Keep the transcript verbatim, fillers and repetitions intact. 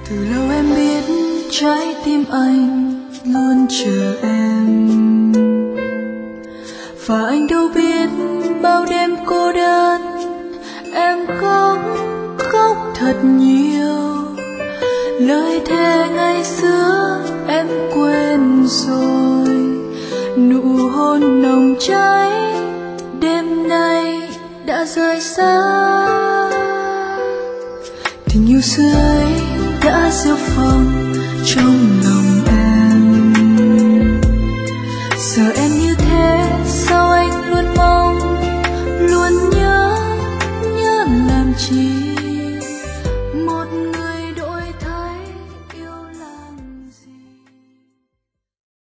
Từ lâu em biết trái tim anh luôn chờ em, và anh đâu biết bao đêm cô đơn em khóc khóc thật nhiều. Lời thề ngày xưa em quên rồi, nụ hôn nồng cháy đêm nay đã rời xa. Tình yêu xưa ấy đã gieo phong trong lòng